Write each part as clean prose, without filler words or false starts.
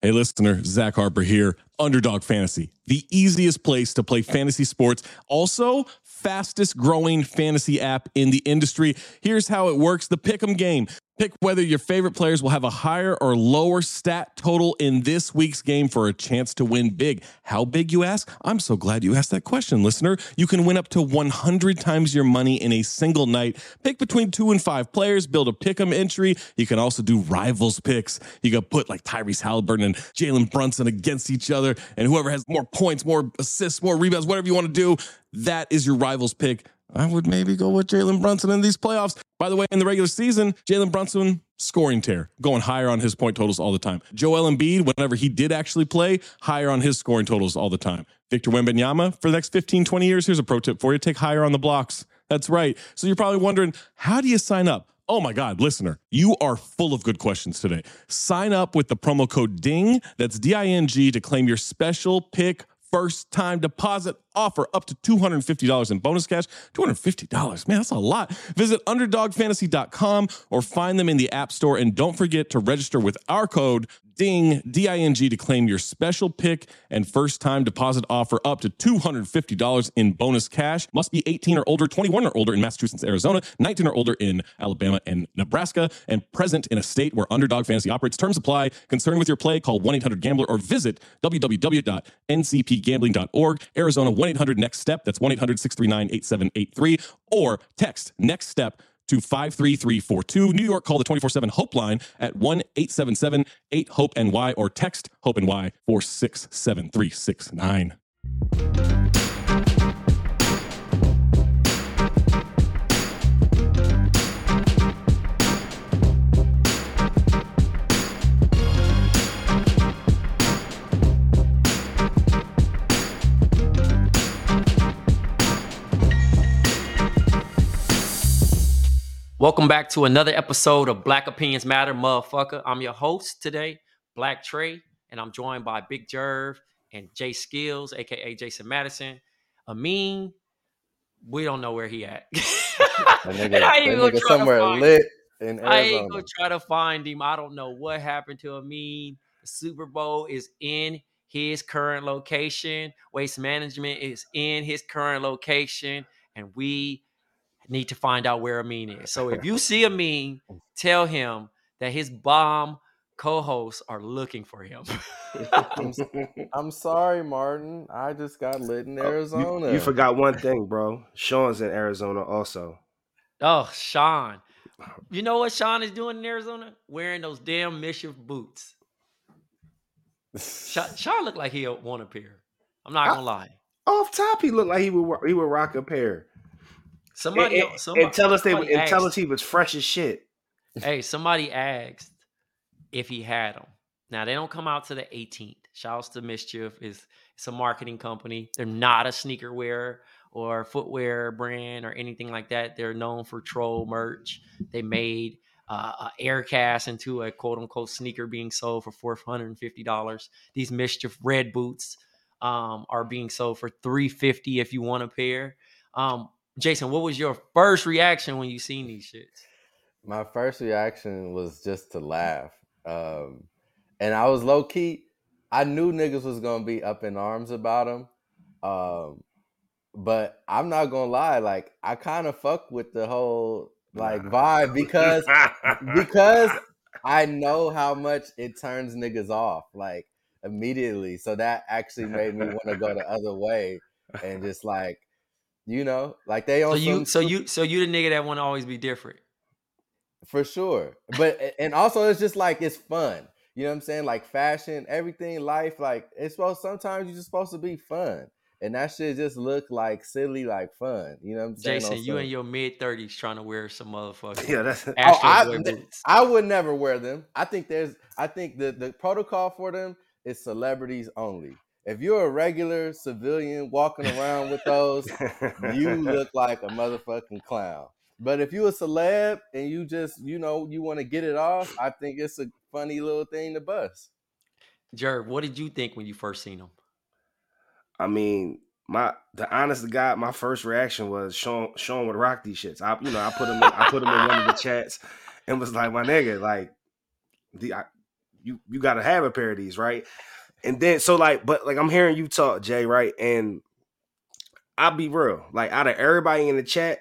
Hey, listener, Zach Harper here. Underdog Fantasy, the easiest place to play fantasy sports. Also, fastest growing fantasy app in the industry. Here's how it works. The Pick'em game. Pick whether your favorite players will have a higher or lower stat total in this week's game for a chance to win big. How big, you ask? I'm so glad you asked that question, listener. You can win up to 100 times your money in a single night. Pick between 2 and 5 players, build a Pick'em entry. You can also do rivals picks. You can put like Tyrese Halliburton and Jalen Brunson against each other, and whoever has more points, more assists, more rebounds, whatever you want to do, that is your rivals pick. I would maybe go with Jalen Brunson in these playoffs. By the way, in the regular season, Jalen Brunson, scoring tear, going higher on his point totals all the time. Joel Embiid, whenever he did actually play, higher on his scoring totals all the time. Victor Wembanyama, for the next 15, 20 years, here's a pro tip for you. Take higher on the blocks. That's right. So you're probably wondering, how do you sign up? Oh my God, listener, you are full of good questions today. Sign up with the promo code DING, that's D-I-N-G, to claim your special pick first time deposit offer up to $250 in bonus cash. $250, man, that's a lot. Visit underdogfantasy.com or find them in the App Store. And don't forget to register with our code DING, D-I-N-G, to claim your special pick and first time deposit offer up to $250 in bonus cash. Must be 18 or older, 21 or older in Massachusetts, Arizona, 19 or older in Alabama and Nebraska, and present in a state where Underdog Fantasy operates. Terms apply. Concerned with your play, call 1-800-GAMBLER or visit www.ncpgambling.org. Arizona, 1-800-NEXT-STEP. That's 1-800-639-8783. Or text NEXT STEP to 53342. New York, call the 24/7 Hope line at 1-877-8-HOPE-NY or text HOPE-NY 467-369. Welcome back to another episode of Black Opinions Matter, motherfucker. I'm your host today, Black Trey, and I'm joined by Big Jerv and Jay Skills, a.k.a. Jason Madison. Amin, we don't know where he at. That nigga somewhere lit in Arizona. I ain't gonna try to find him. I don't know what happened to Amin. The Super Bowl is in his current location. Waste Management is in his current location, and we need to find out where Amin is. So if you see Amin, tell him that his bomb co-hosts are looking for him. I'm sorry, Martin. I just got lit in Arizona. You forgot one thing, bro. Sean's in Arizona also. Oh, Sean. You know what Sean is doing in Arizona? Wearing those damn Mischief boots. Sean looked like he'll want a pair. I'm not gonna lie. Off top, he looked like he would rock a pair. Somebody tell us he was fresh as shit. Hey, somebody asked if he had them. Now they don't come out to the 18th. Shouts to Mischief. It's a marketing company. They're not a sneaker wearer or footwear brand or anything like that. They're known for troll merch. They made Aircast into a quote unquote sneaker being sold for $450. These Mischief red boots are being sold for $350 if you want a pair. Jason, what was your first reaction when you seen these shits? My first reaction was just to laugh. And I was low key. I knew niggas was going to be up in arms about them. But I'm not going to lie. Like, I kind of fuck with the whole like vibe because I know how much it turns niggas off like immediately. So that actually made me want to go the other way and just like, you know, like they on so you the nigga that want to always be different. For sure. But and also it's just like it's fun. You know what I'm saying? Like fashion, everything, life, like sometimes you're just supposed to be fun. And that shit just look like silly, like fun. You know what I'm saying? Jason, you in your mid-30s trying to wear some motherfucker. Yeah, that's I would never wear them. I think the protocol for them is celebrities only. If you're a regular civilian walking around with those, you look like a motherfucking clown. But if you a celeb and you just, you know, you want to get it off, I think it's a funny little thing to bust. Jerv, what did you think when you first seen them? I mean, the honest to God, my first reaction was Sean would rock these shits. I put him in one of the chats and was like, my nigga, like you got to have a pair of these, right? And then so like, but like I'm hearing you talk, Jay, right? And I'll be real, like out of everybody in the chat,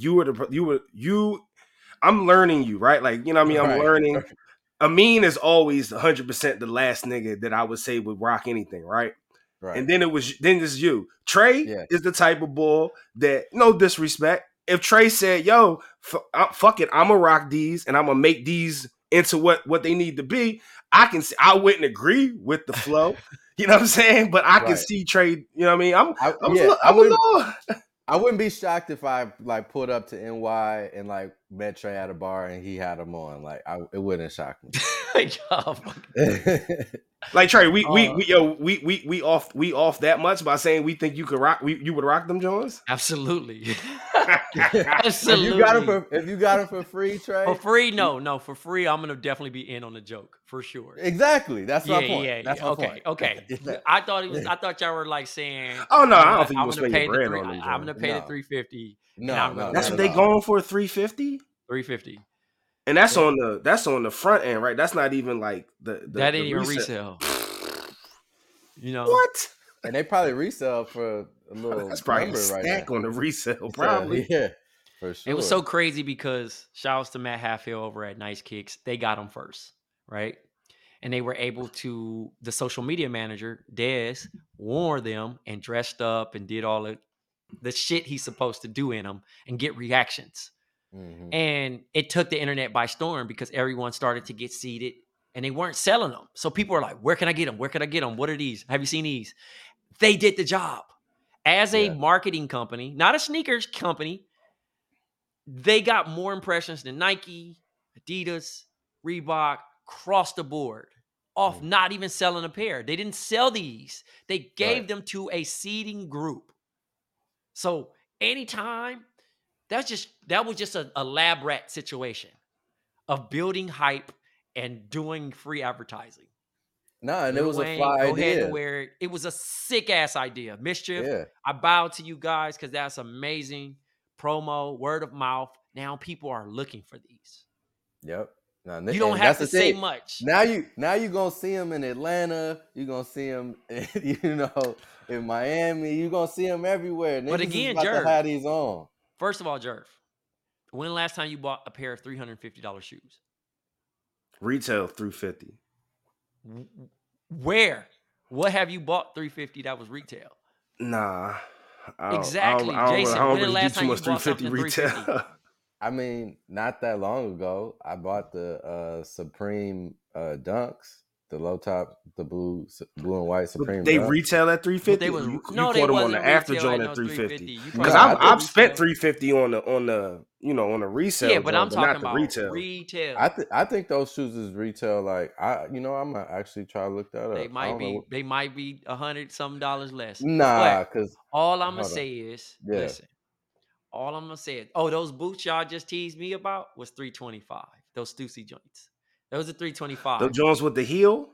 I'm learning you, right? Like, you know what I mean? I'm learning. Amin is always 100% the last nigga that I would say would rock anything, right? Right. And then it's you. Trey is the type of bull that, no disrespect, if Trey said, yo, fuck it, I'm gonna rock these and I'm gonna make these into what they need to be, I wouldn't agree with the flow. You know what I'm saying? But I can see Trey, you know what I mean? I wouldn't be shocked if I like pulled up to NY and like met Trey at a bar and he had them on. Like it wouldn't shock me. Like Trey, we off that much by saying we think you could rock. You would rock them, Jones? Absolutely. Absolutely. If you got them for free, Trey. For free, no. For free, I'm gonna definitely be in on the joke for sure. Exactly. That's my point. Yeah. That's my point. Okay. I thought y'all were like saying, oh no, I don't think you spend your bread on them. I'm gonna pay the $350. No, that's what they going for, $350. $350. And that's on the front end, right? That's not even like that ain't even resale. You know what? And they probably resell for a little. That's probably a stack on the resale, probably. Yeah, for sure. It was so crazy because shouts to Matt Hatfield over at Nice Kicks. They got them first, right? And they were able to. The social media manager Dez wore them and dressed up and did all the shit he's supposed to do in them and get reactions. Mm-hmm. And it took the internet by storm because everyone started to get seated and they weren't selling them. So people were like, where can I get them? Where can I get them? What are these? Have you seen these? They did the job. As a marketing company, not a sneakers company, they got more impressions than Nike, Adidas, Reebok, across the board, off not even selling a pair. They didn't sell these. They gave them to a seeding group. So anytime, that was just a lab rat situation of building hype and doing free advertising. No, and it was a fly idea. Go ahead and wear it. It was a sick ass idea. Mischief. I bow to you guys because that's amazing promo, word of mouth. Now people are looking for these. Yep. Now, you don't have to say much. Now you're gonna see them in Atlanta. You're gonna see them, in Miami. You're gonna see them everywhere. Niggas but again, Jerv, to have these on. First of all, Jerv, when the last time you bought a pair of $350 shoes? Retail $350. Where? What have you bought $350 that was retail? Nah. Exactly, Jason. When the last time you bought something retail? $350? I mean, not that long ago, I bought the Supreme Dunks, the low top, the blue and white Supreme. They Dunks. retail at $350. You caught them on the after joint at $350. Because I've spent $350 on the resale. Yeah, but I'm talking about retail. I think those shoes is retail. Like I'm gonna actually try to look that up. They might be $100 less. Nah, because all I'm gonna say is listen. All I'm gonna say is, those boots y'all just teased me about was $325. Those Stussy joints. Those are $325. The Jones with the heel.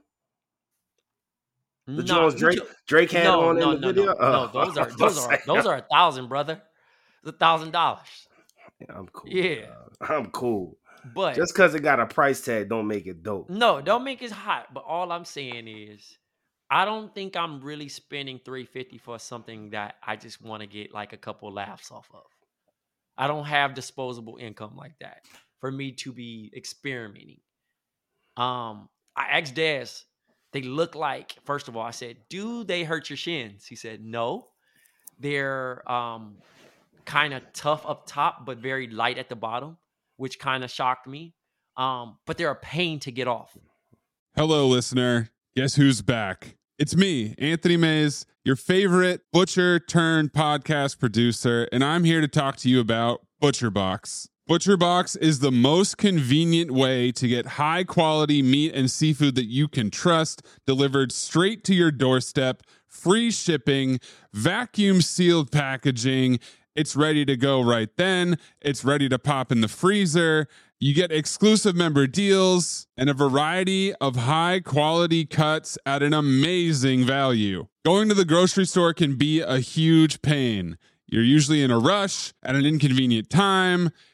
The Jones Drake had on in the video. No, those are $1,000, brother. It's $1,000. Yeah, I'm cool. Yeah, I'm cool. But just because it got a price tag, don't make it dope. No, don't make it hot. But all I'm saying is, I don't think I'm really spending $350 for something that I just want to get like a couple laughs off of. I don't have disposable income like that for me to be experimenting. I asked Dez, they look like, first of all, I said, do they hurt your shins? He said, no. They're kind of tough up top, but very light at the bottom, which kind of shocked me. But they're a pain to get off. Hello, listener. Guess who's back? It's me, Anthony Mays, your favorite butcher turned podcast producer, and I'm here to talk to you about ButcherBox. ButcherBox is the most convenient way to get high quality meat and seafood that you can trust delivered straight to your doorstep, free shipping, vacuum sealed packaging. It's ready to go right then. It's ready to pop in the freezer. You get exclusive member deals and a variety of high quality cuts at an amazing value. Going to the grocery store can be a huge pain. You're usually in a rush at an inconvenient time.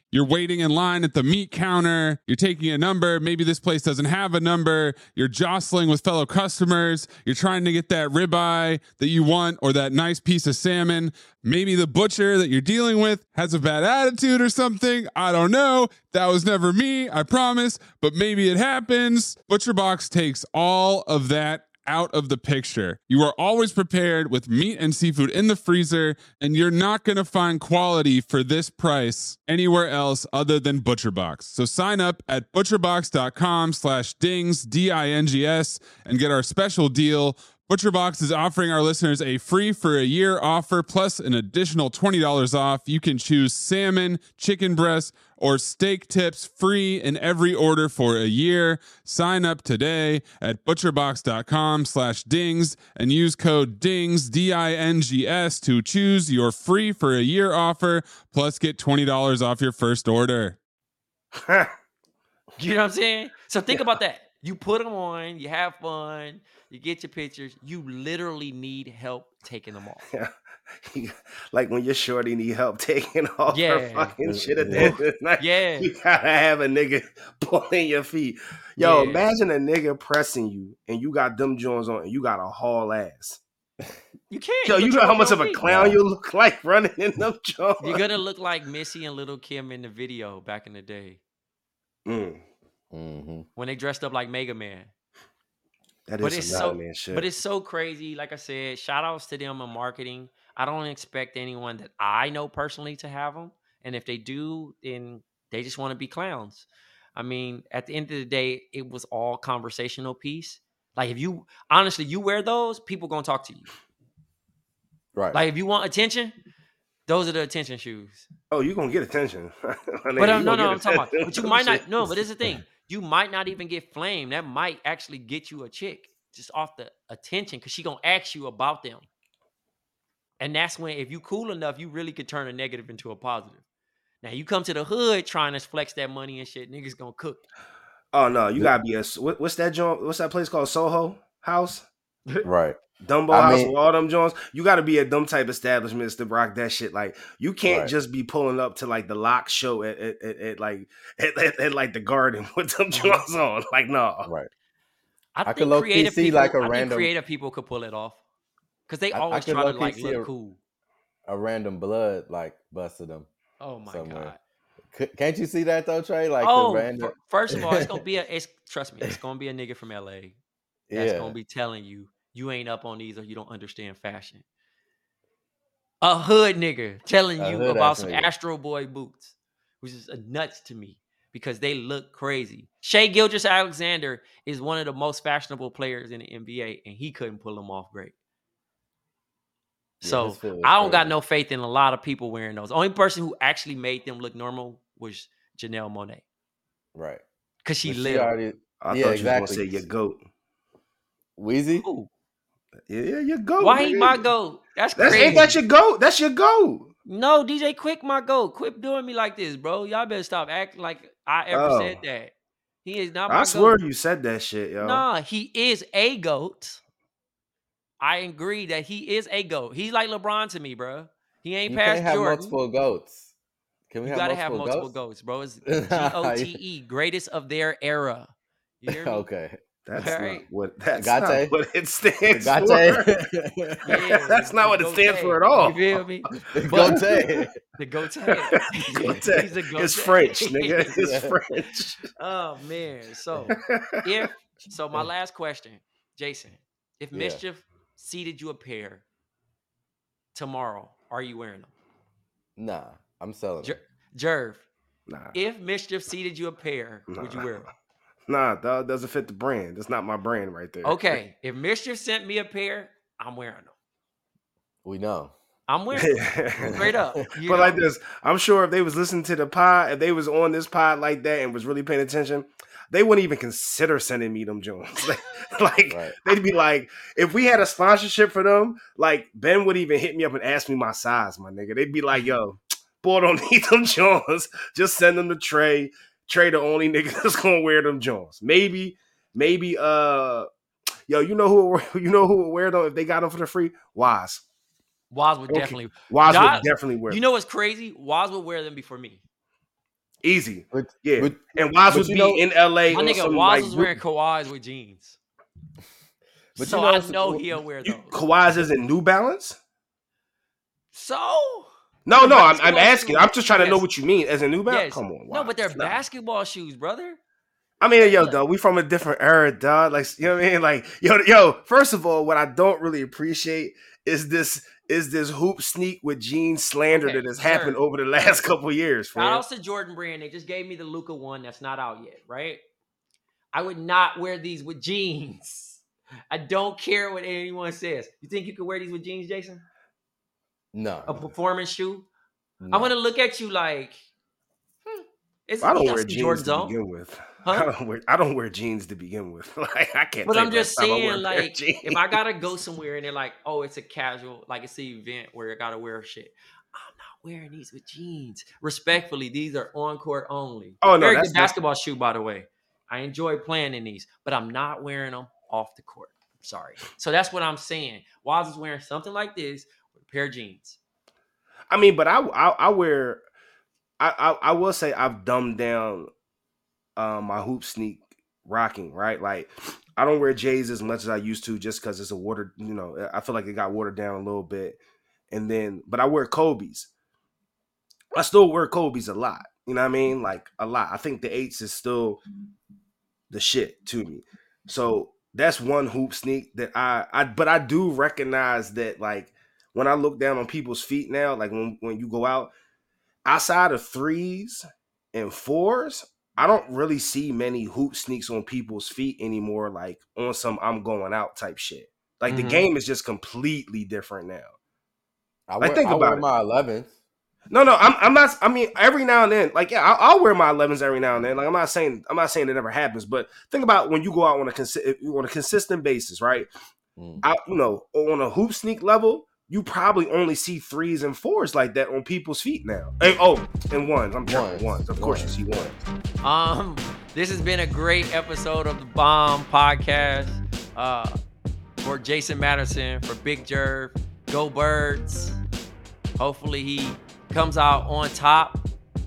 You're waiting in line at the meat counter. You're taking a number. Maybe this place doesn't have a number. You're jostling with fellow customers. You're trying to get that ribeye that you want or that nice piece of salmon. Maybe the butcher that you're dealing with has a bad attitude or something. I don't know. That was never me, I promise, but maybe it happens. ButcherBox takes all of that out of the picture. You are always prepared with meat and seafood in the freezer, and you're not going to find quality for this price anywhere else other than ButcherBox. So sign up at butcherbox.com/dings, D-I-N-G-S, and get our special deal. ButcherBox is offering our listeners a free for a year offer plus an additional $20 off. You can choose salmon, chicken breast, or steak tips free in every order for a year. Sign up today at butcherbox.com/dings and use code DINGS, D-I-N-G-S, to choose your free for a year offer plus get $20 off your first order. You know what I'm saying? So think about that. You put them on, you have fun, you get your pictures. You literally need help taking them off. Yeah. Like when your shorty need help taking off her fucking shit at the end of the night. Yeah. You gotta have a nigga pulling your feet. Yo, imagine a nigga pressing you and you got them joints on and you got a haul ass. You can't. Yo, you know how much of a clown you look like running in them joints? You're gonna look like Missy and Little Kim in the video back in the day. Mm-hmm. When they dressed up like Mega Man. That is some Mega Man shit. But it's so crazy. Like I said, shout outs to them in marketing. I don't expect anyone that I know personally to have them. And if they do, then they just want to be clowns. I mean, at the end of the day, it was all conversational piece. Like if you, honestly, you wear those, people going to talk to you. Right. Like if you want attention, those are the attention shoes. Oh, you're going to get attention. But I'm talking about, but you might not, no, but here's the thing. You might not even get flame. That might actually get you a chick just off the attention because she going to ask you about them. And that's when, if you cool enough, you really could turn a negative into a positive. Now, you come to the hood trying to flex that money and shit, niggas going to cook. Oh, no, you got to be what's that joint? What's that place called? Soho House? Right. Dumbo House with all them joints. You got to be at them type establishments to rock that shit. Like you can't just be pulling up to like the lock show at like the Garden with them joints on. Like no, right. I think creative people, like creative people could pull it off because they always try to like look cool. A random blood like busted them. Oh my god! Can't you see that though, Trey? Like first of all, it's gonna be trust me, it's gonna be a nigga from LA that's gonna be telling you. You ain't up on these or you don't understand fashion. A hood nigga telling you about some Astro Boy boots, which is nuts to me because they look crazy. Shai Gilgeous-Alexander is one of the most fashionable players in the NBA, and he couldn't pull them off great. So I don't got no faith in a lot of people wearing those. The only person who actually made them look normal was Janelle Monáe. Right. Because she lived. I thought you were going to say your GOAT. Weezy? Ooh. Yeah, your GOAT. Why ain't my GOAT? That's crazy. Ain't that your GOAT? That's your GOAT. No, DJ Quick, my GOAT. Quit doing me like this, bro. Y'all better stop acting like I ever said that. He is not my GOAT. I swear you said that shit, yo. Nah, he is a GOAT. I agree that he is a GOAT. He's like LeBron to me, bro. He ain't past Jordan. You can't have multiple GOATs. Can we gotta have multiple GOATs, bro. It's GOATE, greatest of their era. You hear me? Okay. That's not what it stands for. Yeah, that's not what it stands for at all. You feel me? The GOAT. He's a GOAT. It's French, nigga. It's French. Oh man. So my last question, Jason, if Mischief seeded you a pair tomorrow, are you wearing them? Nah, I'm selling them. Jerv, nah. If Mischief seeded you a pair, would you wear them? Nah, that doesn't fit the brand. That's not my brand right there. Okay, if Mischief sent me a pair, I'm wearing them. We know. I'm wearing them. Straight up. But like this, I'm sure if they was listening to the pod, if they was on this pod like that and was really paying attention, they wouldn't even consider sending me them Jones. They'd be like, if we had a sponsorship for them, like Ben would even hit me up and ask me my size, my nigga. They'd be like, yo, boy, don't need them Jones. Just send them to Trey. Trey, the only nigga that's gonna wear them Jones. Maybe, yo, you know who would wear them if they got them for the free? Waz. Waz would definitely. Waz would definitely wear them. You know what's crazy? Waz would wear them before me. Easy. And Waz would be in LA. My nigga Waz was wearing Kawhis with jeans. But so I know he'll wear those. Kawhis isn't New Balance? So? No, I'm asking. I'm just trying to know what you mean as a New Balance. Yes. Come on. No, but they're basketball shoes, brother. I mean, dog, we from a different era, dog. Like, you know what I mean? Like, yo, first of all, what I don't really appreciate is this hoop sneak with jeans slander that has happened over the last couple of years. Shout out to Jordan Brand. They just gave me the Luka one that's not out yet, right? I would not wear these with jeans. I don't care what anyone says. You think you could wear these with jeans, Jason? No. A performance shoe? No. I'm going to look at you like, I don't wear jeans to begin with. Huh? I don't wear jeans to begin with. Like, I can't. But I'm just saying, like, if I gotta go somewhere and they're like, "Oh, it's a casual, like it's an event where I gotta wear shit," I'm not wearing these with jeans. Respectfully, these are on court only. Oh no, very good basketball shoe, by the way. I enjoy playing in these, but I'm not wearing them off the court. I'm sorry. So that's what I'm saying. Waz is wearing something like this with a pair of jeans. I mean, but I wear. I will say I've dumbed down my hoop sneak rocking, right? Like, I don't wear J's as much as I used to just because it's a watered, I feel like it got watered down a little bit. But I wear Kobe's. I still wear Kobe's a lot. You know what I mean? Like, a lot. I think the 8s is still the shit to me. So that's one hoop sneak that but I do recognize that, like, when I look down on people's feet now, like when you go out, outside of 3s and 4s, I don't really see many hoop sneaks on people's feet anymore, like on some I'm going out type shit. Like, the game is just completely different now. I wear my 11s. No, I'm not. I mean, every now and then, like, yeah, I'll wear my 11s every now and then. Like, I'm not saying it never happens, but think about when you go out on a consistent basis, right? Out, on a hoop sneak level, you probably only see 3s and 4s like that on people's feet now. And 1s. I'm talking 1s. Of course, you see 1s. This has been a great episode of the Bomb Podcast. For Jason Madison, for Big Jerv, go Birds. Hopefully he comes out on top.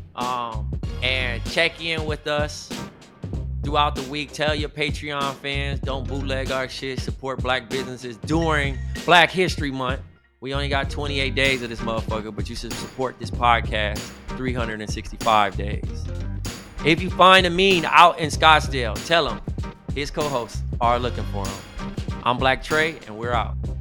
And check in with us throughout the week. Tell your Patreon fans, don't bootleg our shit. Support black businesses during Black History Month. We only got 28 days of this motherfucker, but you should support this podcast 365 days. If you find Amin out in Scottsdale, tell him his co-hosts are looking for him. I'm Black Trey, and we're out.